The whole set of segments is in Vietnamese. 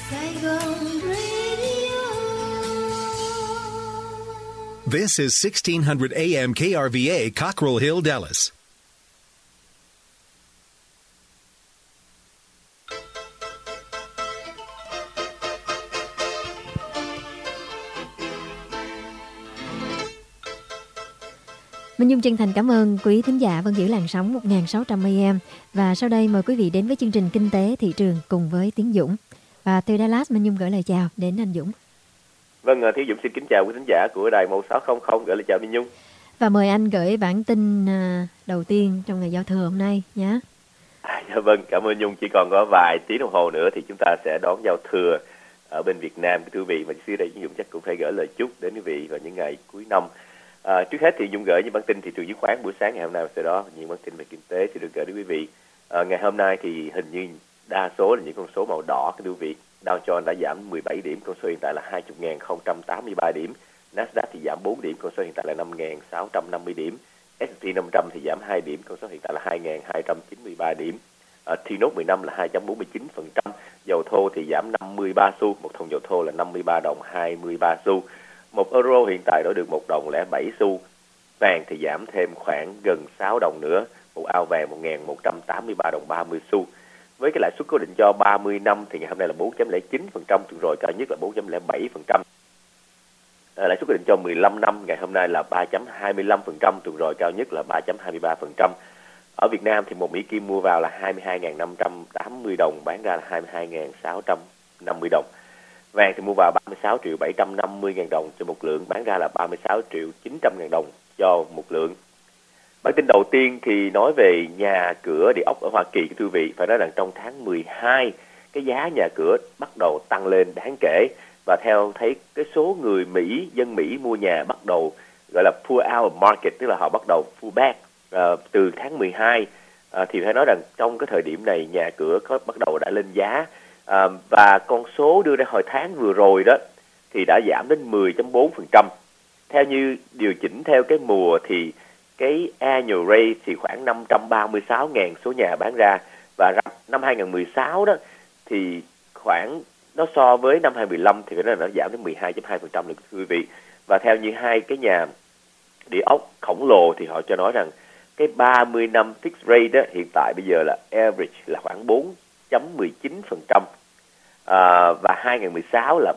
Saigon Radio. This is 1600 AM KRVA, Cockrell Hill, Dallas. Minh Nhung chân thành cảm ơn quý thính giả vẫn giữ làn sóng 1600 AM. Và sau đây mời quý vị đến với chương trình Kinh tế thị trường cùng với Tiến Dũng. Và từ Dallas, Minh Nhung gửi lời chào đến anh Dũng. Vâng, Tiến Dũng xin kính chào quý thính giả của đài 1600, gửi lời chào Minh Nhung. Và mời anh gửi bản tin đầu tiên trong ngày giao thừa hôm nay nhé. Dạ vâng, cảm ơn Nhung. Chỉ còn có vài tiếng đồng hồ nữa thì chúng ta sẽ đón giao thừa ở bên Việt Nam, quý vị. Và xưa đây Tiến Dũng chắc cũng phải gửi lời chúc đến quý vị vào những ngày cuối năm. Trước hết thì Nhung gửi những bản tin thị trường chứng khoán buổi sáng ngày hôm nay, và sau đó những bản tin về kinh tế sẽ được gửi đến quý vị. Ngày hôm nay thì hình như đa số là những con số màu đỏ, quý vị. Dow Jones đã giảm 17 điểm, con số hiện tại là 20.083 điểm. Nasdaq thì giảm 4 điểm, con số hiện tại là 5.650 điểm. S&P 500 thì giảm 2 điểm, con số hiện tại là 2.293 điểm. T-Nốt 15 là 2.49%. Dầu thô thì giảm 53 xu, một thùng dầu thô là 53 đồng 23 xu. Một euro hiện tại đổi được 1 đồng 07 xu. Vàng thì giảm thêm khoảng gần 6 đồng nữa, một ao vàng 1.183 đồng 30 xu. Với cái lãi suất cố định cho 30 năm thì ngày hôm nay là 4.09%, tuần rồi cao nhất là 4.07%. Lãi suất cố định cho 15 năm ngày hôm nay là 3.25%, tuần rồi cao nhất là 3.23%. Ở Việt Nam thì một Mỹ Kim mua vào là 22.580 đồng, bán ra là 22.650 đồng. Vàng thì mua vào 36.750.000 đồng cho một lượng, bán ra là 36.900.000 đồng cho một lượng. Bản tin đầu tiên thì nói về nhà cửa địa ốc ở Hoa Kỳ, thưa quý vị. Phải nói rằng trong tháng 12, cái giá nhà cửa bắt đầu tăng lên đáng kể. Và theo thấy cái số người Mỹ, dân Mỹ mua nhà bắt đầu gọi là pull out of market, tức là họ bắt đầu pull back từ tháng 12. Thì phải nói rằng trong cái thời điểm này nhà cửa có bắt đầu đã lên giá. Và con số đưa ra hồi tháng vừa rồi đó thì đã giảm đến 10.4%. Theo như điều chỉnh theo cái mùa thì cái annual rate thì khoảng 536.000 số nhà bán ra. Và năm 2016 đó thì khoảng nó so với năm 2015 thì phải nói là nó giảm đến 12.2% được, quý vị. Và theo như hai cái nhà địa ốc khổng lồ thì họ cho nói rằng cái 30 năm fixed rate đó hiện tại bây giờ là average là khoảng 4.19%. Và 2016 là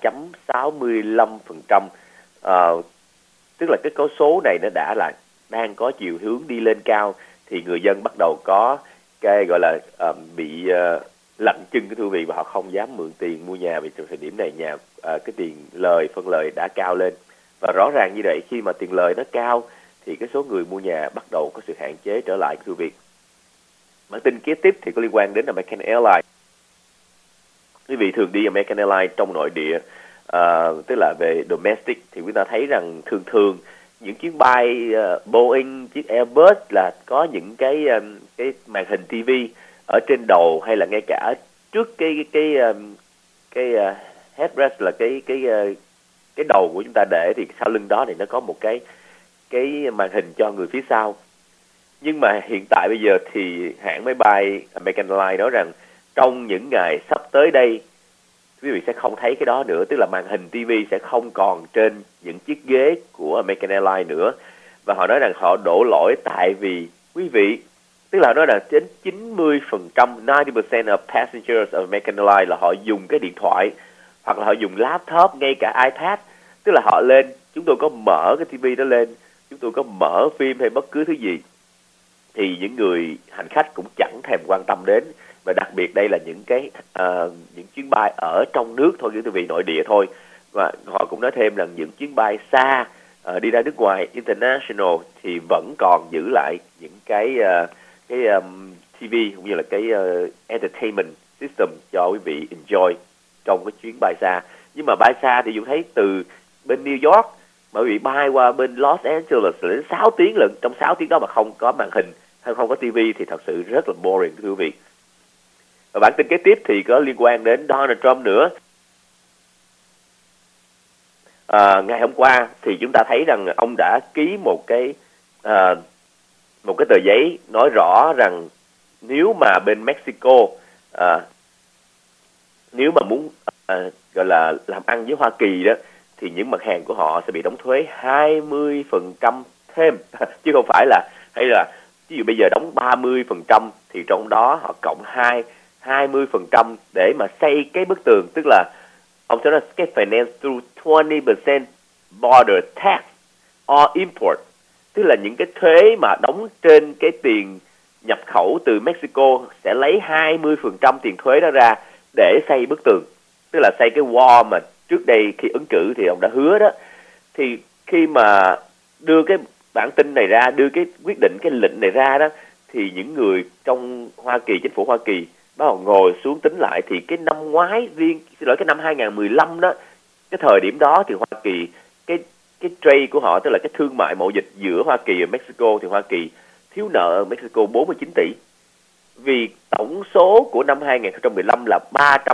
3.65%. Tức là cái con số này nó đã là đang có chiều hướng đi lên cao, thì người dân bắt đầu có cái gọi là bị lạnh chân, cái thưa quý vị, và họ không dám mượn tiền mua nhà vì trong thời điểm này cái tiền lời, phân lời đã cao lên. Và rõ ràng như vậy, khi mà tiền lời nó cao thì cái số người mua nhà bắt đầu có sự hạn chế trở lại, thưa quý vị. Bản tin kế tiếp thì có liên quan đến American Airlines. Quý vị thường đi American Airlines trong nội địa, tức là về domestic, thì chúng ta thấy rằng thường những chuyến bay Boeing, chiếc Airbus là có những cái màn hình TV ở trên đầu, hay là ngay cả trước cái headrest là cái đầu của chúng ta để, thì sau lưng đó thì nó có một cái màn hình cho người phía sau. Nhưng mà hiện tại bây giờ thì hãng máy bay American Airlines nói rằng trong những ngày sắp tới đây quý vị sẽ không thấy cái đó nữa, tức là màn hình TV sẽ không còn trên những chiếc ghế của American Airlines nữa. Và họ nói rằng họ đổ lỗi tại vì quý vị, tức là nói là đến 90%, 90% of passengers of American Airlines là họ dùng cái điện thoại hoặc là họ dùng laptop, ngay cả iPad. Tức là họ lên, chúng tôi có mở cái TV đó lên, chúng tôi có mở phim hay bất cứ thứ gì, thì những người hành khách cũng chẳng thèm quan tâm đến. Và đặc biệt đây là những những chuyến bay ở trong nước thôi, những quý vị, nội địa thôi. Và họ cũng nói thêm rằng những chuyến bay xa đi ra nước ngoài, international, thì vẫn còn giữ lại những cái TV cũng như là cái entertainment system cho quý vị enjoy trong cái chuyến bay xa. Nhưng mà bay xa thì chúng thấy từ bên New York mà quý vị bay qua bên Los Angeles là đến 6 tiếng lận. Trong 6 tiếng đó mà không có màn hình hay không có TV thì thật sự rất là boring, thưa quý vị. Và bản tin kế tiếp thì có liên quan đến Donald Trump nữa. Ngày hôm qua thì chúng ta thấy rằng ông đã ký một cái tờ giấy nói rõ rằng nếu mà bên Mexico nếu mà muốn gọi là làm ăn với Hoa Kỳ đó, thì những mặt hàng của họ sẽ bị đóng thuế 20% thêm chứ không phải là, hay là ví dụ bây giờ đóng 30% thì trong đó họ cộng 20% để mà xây cái bức tường, tức là ông sẽ nói cái finance through 20% border tax or import, tức là những cái thuế mà đóng trên cái tiền nhập khẩu từ Mexico sẽ lấy 20% tiền thuế đó ra để xây bức tường, tức là xây cái wall mà trước đây khi ứng cử thì ông đã hứa đó. Thì khi mà đưa cái bản tin này ra, đưa cái quyết định, cái lệnh này ra đó, thì những người trong Hoa Kỳ, chính phủ Hoa Kỳ bắt đầu ngồi xuống tính lại, thì cái năm ngoái cái năm 2015 đó, cái thời điểm đó thì Hoa Kỳ cái trade của họ, tức là cái thương mại mậu dịch giữa Hoa Kỳ và Mexico, thì Hoa Kỳ thiếu nợ Mexico 49 tỷ. Vì tổng số của năm 2015 là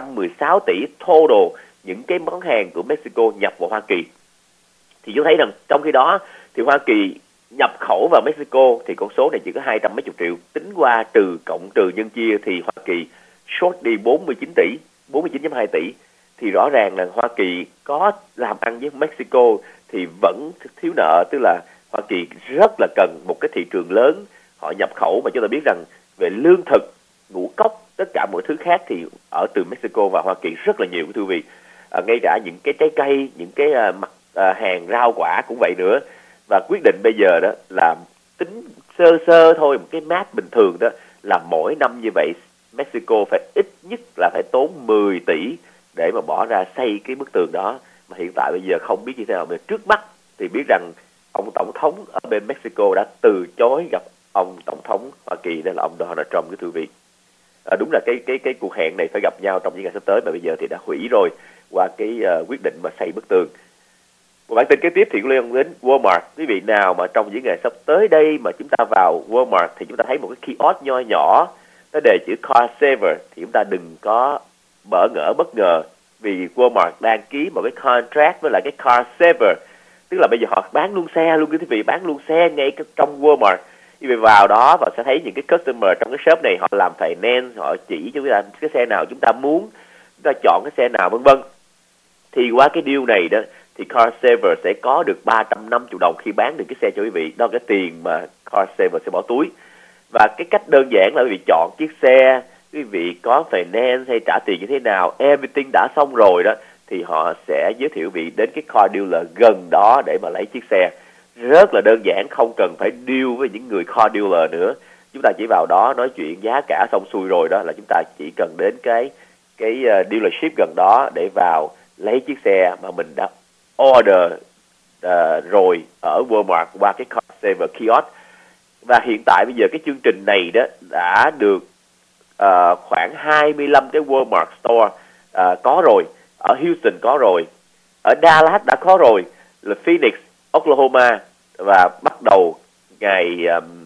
316 tỷ total những cái món hàng của Mexico nhập vào Hoa Kỳ. Thì chúng thấy rằng trong khi đó thì Hoa Kỳ nhập khẩu vào Mexico thì con số này chỉ có 200 mấy chục triệu, tính qua cộng trừ nhân chia thì Hoa Kỳ short đi 49 tỷ, 49,2 tỷ. Thì rõ ràng là Hoa Kỳ có làm ăn với Mexico thì vẫn thiếu nợ, tức là Hoa Kỳ rất là cần một cái thị trường lớn họ nhập khẩu, mà chúng ta biết rằng về lương thực, ngũ cốc, tất cả mọi thứ khác thì ở từ Mexico và Hoa Kỳ rất là nhiều, thưa quý vị. Ngay cả những cái trái cây, những cái hàng rau quả cũng vậy nữa. Và quyết định bây giờ đó là tính sơ sơ thôi, một cái math bình thường đó, là mỗi năm như vậy Mexico phải ít nhất là phải tốn 10 tỷ để mà bỏ ra xây cái bức tường đó. Mà hiện tại bây giờ không biết như thế nào, mà trước mắt thì biết rằng ông tổng thống ở bên Mexico đã từ chối gặp ông tổng thống Hoa Kỳ, đó là ông Donald Trump, cái thưa vị. Đúng là cái cuộc hẹn này phải gặp nhau trong những ngày sắp tới, mà bây giờ thì đã hủy rồi qua cái quyết định mà xây bức tường. Một bản tin kế tiếp thì liên quan đến Walmart. Quý vị nào mà trong những ngày sắp tới đây mà chúng ta vào Walmart thì chúng ta thấy một cái kiosk nho nhỏ nó đề chữ Car Saver, thì chúng ta đừng có bỡ ngỡ bất ngờ, vì Walmart đang ký một cái contract với lại cái Car Saver, tức là bây giờ họ bán luôn xe luôn, quý vị, bán luôn xe ngay trong Walmart. Quý vị vào đó và sẽ thấy những cái customer trong cái shop này họ làm finance, họ chỉ cho chúng ta cái xe nào chúng ta muốn, chúng ta chọn cái xe nào vân vân. Thì qua cái deal này đó thì Car Saver sẽ có được 350 đồng khi bán được cái xe cho quý vị. Đó là cái tiền mà Car Saver sẽ bỏ túi. Và cái cách đơn giản là quý vị chọn chiếc xe, quý vị có finance hay trả tiền như thế nào, everything đã xong rồi đó, thì họ sẽ giới thiệu quý vị đến cái car dealer gần đó để mà lấy chiếc xe. Rất là đơn giản, không cần phải deal với những người car dealer nữa. Chúng ta chỉ vào đó nói chuyện giá cả xong xuôi rồi đó, là chúng ta chỉ cần đến cái dealership gần đó để vào lấy chiếc xe mà mình đã order rồi ở Walmart qua cái Car Saver kiosk. Và hiện tại bây giờ cái chương trình này đó đã được khoảng 25 cái Walmart store có rồi, ở Houston có rồi, ở Dallas đã có rồi, là Phoenix, Oklahoma, và bắt đầu ngày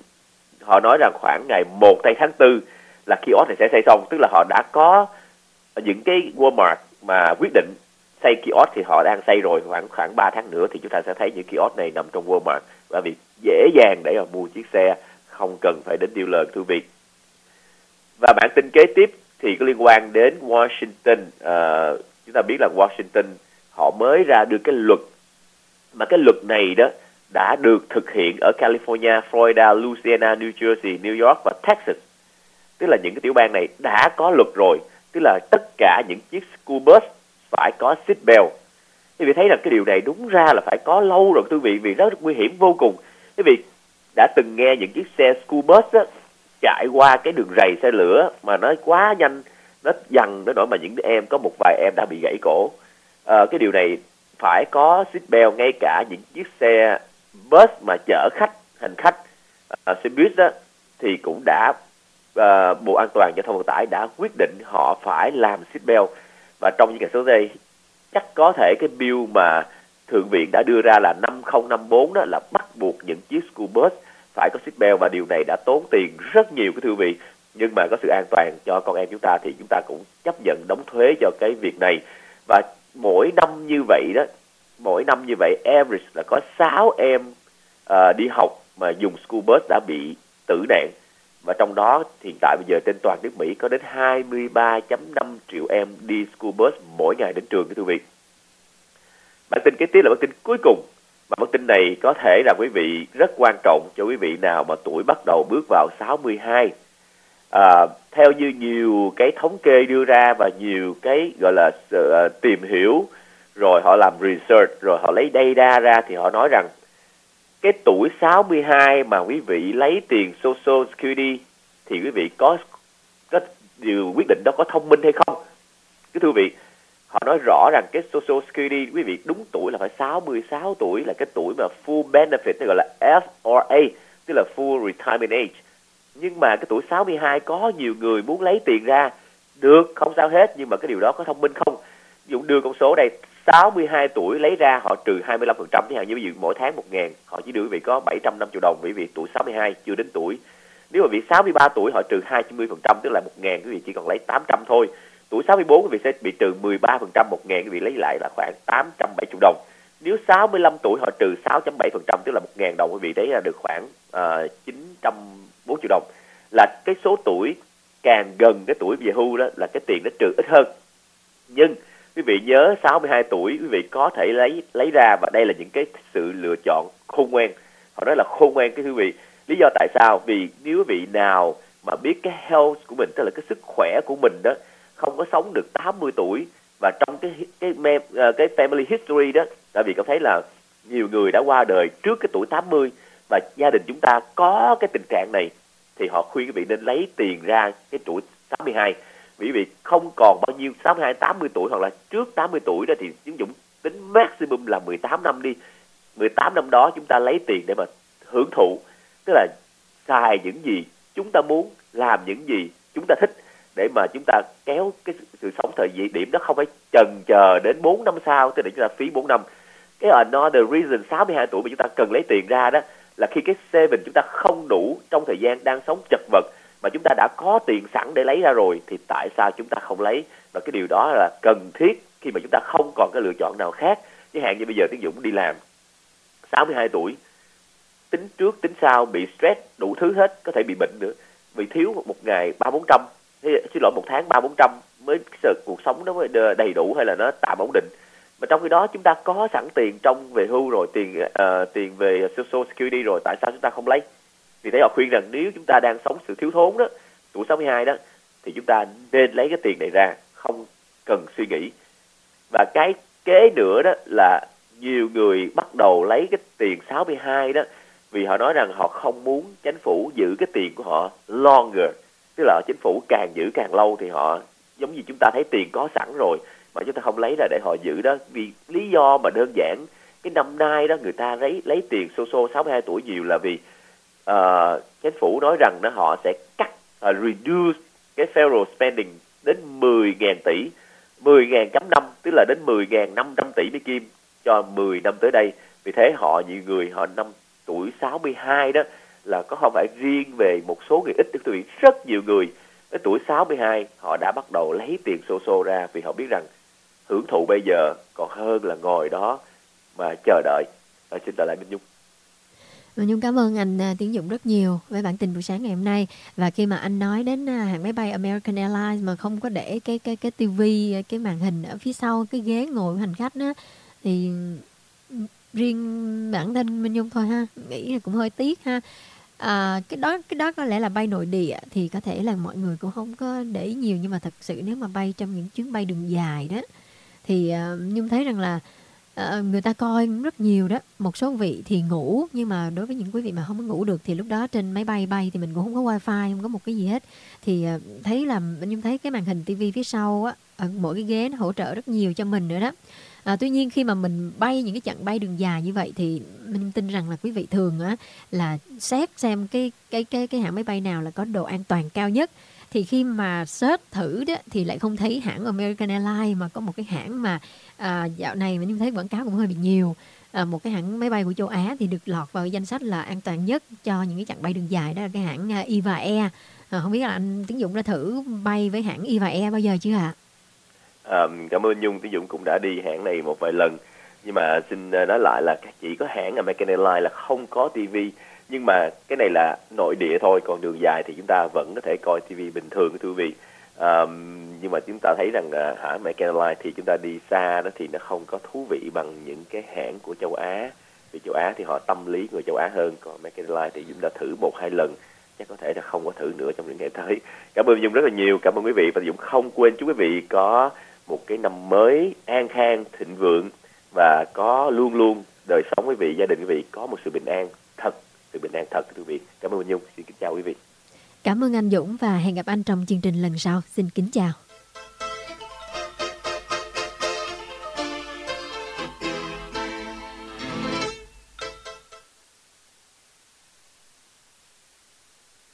họ nói rằng khoảng ngày 1 tháng 4 là kiosk này sẽ xây xong, tức là họ đã có những cái Walmart mà quyết định xây kiosk thì họ đang xây rồi, khoảng 3 tháng nữa thì chúng ta sẽ thấy những kiosk này nằm trong Walmart, và vì dễ dàng để mà mua chiếc xe, không cần phải đến dealer, thưa quý vị. Và bản tin kế tiếp thì có liên quan đến Washington. Chúng ta biết là Washington họ mới ra được cái luật, mà cái luật này đó đã được thực hiện ở California, Florida, Louisiana, New Jersey, New York và Texas. Tức là những cái tiểu bang này đã có luật rồi, tức là tất cả những chiếc school bus phải có seat belt. Quý vị thấy rằng cái điều này đúng ra là phải có lâu rồi, quý vị, vì rất nguy hiểm vô cùng. Quý vị đã từng nghe những chiếc xe school bus đó, chạy qua cái đường rầy xe lửa mà nó quá nhanh, nó dằn đến nỗi mà những em, có một vài em đã bị gãy cổ. Cái điều này phải có seat belt, ngay cả những chiếc xe bus mà chở hành khách, xe buýt đó, thì cũng đã Bộ An toàn Giao thông Vận tải đã quyết định họ phải làm seat belt. Và trong những ngày số đây chắc có thể cái bill mà Thượng viện đã đưa ra là 5054 đó, là bắt buộc những chiếc school bus phải có seat belt, và điều này đã tốn tiền rất nhiều, cái thưa vị. Nhưng mà có sự an toàn cho con em chúng ta thì chúng ta cũng chấp nhận đóng thuế cho cái việc này. Và mỗi năm như vậy average là có 6 em đi học mà dùng school bus đã bị tử nạn. Và trong đó hiện tại bây giờ trên toàn nước Mỹ có đến 23,5 triệu em đi school bus mỗi ngày đến trường, thưa quý vị. Bản tin kế tiếp là bản tin cuối cùng, và bản tin này có thể là quý vị rất quan trọng cho quý vị nào mà tuổi bắt đầu bước vào 62. Theo như nhiều cái thống kê đưa ra và nhiều cái gọi là tìm hiểu, rồi họ làm research, rồi họ lấy data ra, thì họ nói rằng cái tuổi 62 mà quý vị lấy tiền Social Security thì quý vị có điều quyết định đó có thông minh hay không. Cái thưa quý vị, họ nói rõ rằng cái Social Security quý vị đúng tuổi là phải 66 tuổi, là cái tuổi mà full benefit, gọi là FRA, tức là full retirement age. Nhưng mà cái tuổi 62 có nhiều người muốn lấy tiền ra, được, không sao hết, nhưng mà cái điều đó có thông minh không? Ví dụ đưa con số đây, 62 tuổi lấy ra họ trừ 25%, chẳng hạn như ví dụ mỗi tháng 1.000, họ chỉ đưa quý vị có 750 đồng, quý vị tuổi 62 chưa đến tuổi. Nếu mà vị 63 tuổi họ trừ 20%, tức là 1.000, quý vị chỉ còn lấy 800 thôi. Tuổi 64 quý vị sẽ bị trừ 13%, 1.000 quý vị lấy lại là khoảng 870 đồng. Nếu 65 tuổi họ trừ 6.7%, tức là 1.000 đồng, quý vị đấy là được khoảng 940 đồng. Là cái số tuổi càng gần cái tuổi về hưu đó là cái tiền nó trừ ít hơn. Nhưng quý vị nhớ 62 tuổi quý vị có thể lấy ra, và đây là những cái sự lựa chọn khôn ngoan. Họ nói là khôn ngoan cái quý vị. Lý do tại sao? Vì nếu quý vị nào mà biết cái health của mình, tức là cái sức khỏe của mình đó, không có sống được 80 tuổi, và trong cái family history đó, tại vì có thấy là nhiều người đã qua đời trước cái tuổi 80 và gia đình chúng ta có cái tình trạng này, thì họ khuyên quý vị nên lấy tiền ra cái tuổi 62. Vì quý vị không còn bao nhiêu, 62, 80 tuổi hoặc là trước 80 tuổi đó, thì Tiến Dũng tính maximum là 18 năm đi. 18 năm đó chúng ta lấy tiền để mà hưởng thụ, tức là xài những gì chúng ta muốn, làm những gì chúng ta thích, để mà chúng ta kéo cái sự sống thời điểm đó, không phải chần chờ đến 4 năm sau, tức là chúng ta phí 4 năm. Cái another reason 62 tuổi mà chúng ta cần lấy tiền ra đó là khi cái saving chúng ta không đủ trong thời gian đang sống chật vật, mà chúng ta đã có tiền sẵn để lấy ra rồi, thì tại sao chúng ta không lấy? Và cái điều đó là cần thiết khi mà chúng ta không còn cái lựa chọn nào khác. Chẳng hạn như bây giờ Tiến Dũng đi làm 62 tuổi, tính trước tính sau, bị stress đủ thứ hết, có thể bị bệnh nữa, vì thiếu một ngày 300-400, xin lỗi, một tháng 300-400 mới cuộc sống nó mới đầy đủ hay là nó tạm ổn định. Mà trong khi đó chúng ta có sẵn tiền trong về hưu rồi, tiền về Social Security rồi, tại sao chúng ta không lấy? Vì thế họ khuyên rằng nếu chúng ta đang sống sự thiếu thốn đó, tuổi 62 đó, thì chúng ta nên lấy cái tiền này ra, không cần suy nghĩ. Và cái kế nữa đó là nhiều người bắt đầu lấy cái tiền 62 đó vì họ nói rằng họ không muốn chính phủ giữ cái tiền của họ longer, tức là chính phủ càng giữ càng lâu, thì họ giống như chúng ta thấy tiền có sẵn rồi mà chúng ta không lấy ra để họ giữ đó. Vì lý do mà đơn giản, cái năm nay đó người ta lấy tiền Social 62 tuổi nhiều là vì chính phủ nói rằng đó họ sẽ cắt, reduce cái federal spending đến 10.000 tỷ, 10.000.5, tức là đến 10.500 tỷ Mỹ Kim cho 10 năm tới đây. Vì thế nhiều người họ năm tuổi 62 đó là có không phải riêng về một số người ít, tôi rất nhiều người ở tuổi 62 họ đã bắt đầu lấy tiền Social ra, vì họ biết rằng hưởng thụ bây giờ còn hơn là ngồi đó mà chờ đợi. Xin trở lại Minh Nhung. Nhung cảm ơn anh Tiến Dũng rất nhiều với bản tin buổi sáng ngày hôm nay. Và khi mà anh nói đến hãng máy bay American Airlines mà không có để cái tivi, cái màn hình ở phía sau cái ghế ngồi của hành khách đó, thì riêng bản thân Minh Nhung thôi ha, nghĩ là cũng hơi tiếc ha. Cái đó có lẽ là bay nội địa thì có thể là mọi người cũng không có để ý nhiều, nhưng mà thật sự nếu mà bay trong những chuyến bay đường dài đó thì Nhung thấy rằng là người ta coi rất nhiều đó. Một số vị thì ngủ, nhưng mà đối với những quý vị mà không có ngủ được thì lúc đó trên máy bay thì mình cũng không có wifi, không có một cái gì hết, thì thấy là Nhung thấy cái màn hình tivi phía sau á, ở mỗi cái ghế nó hỗ trợ rất nhiều cho mình nữa đó. Tuy nhiên khi mà mình bay những cái chặng bay đường dài như vậy thì mình tin rằng là quý vị thường á là xét xem cái hãng máy bay nào là có độ an toàn cao nhất. Thì khi mà search thử đó thì lại không thấy hãng American Airlines, mà có một cái hãng mà dạo này mình thấy quảng cáo cũng hơi bị nhiều. Một cái hãng máy bay của châu Á thì được lọt vào danh sách là an toàn nhất cho những cái chặng bay đường dài, đó là cái hãng Eva Air. Không biết là anh Tiến Dũng đã thử bay với hãng Eva Air bao giờ chưa ạ? Cảm ơn Nhung. Tiến Dũng cũng đã đi hãng này một vài lần, nhưng mà xin nói lại là chỉ có hãng American Airlines là không có TV, nhưng mà cái này là nội địa thôi, còn đường dài thì chúng ta vẫn có thể coi TV bình thường, thưa quý vị. Nhưng mà chúng ta thấy rằng hãng McKenna Line thì chúng ta đi xa đó thì nó không có thú vị bằng những cái hãng của châu Á. Vì châu Á thì họ tâm lý người châu Á hơn, còn McKenna Line thì Dũng đã thử 1-2 lần, chắc có thể là không có thử nữa trong những ngày tới. Cảm ơn Dũng rất là nhiều, cảm ơn quý vị, và Dũng không quên chúc quý vị có một cái năm mới an khang, thịnh vượng và có luôn luôn đời sống quý vị, gia đình quý vị có một sự bình an thật, quý vị. Cảm ơn Nhung, xin kính chào quý vị. Cảm ơn anh Dũng và hẹn gặp anh trong chương trình lần sau. Xin kính chào.